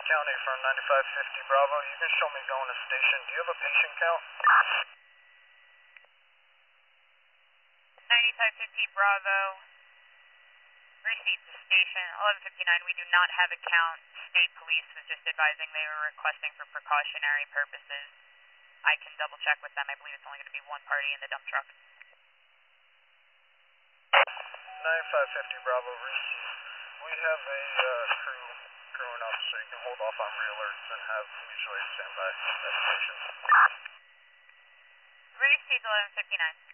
County from 9550 Bravo. You can show me going to station. Do you have a patient count? 9550 Bravo. Received to station 1159. We do not have a count. State police was just advising they were requesting for precautionary purposes. I can double check with them. I believe it's only going to be one party in the dump truck. 9550 Bravo, received. We have a crew growing up, so you can hold off on re-alerts and have mutual aid standby at station. Received 1159.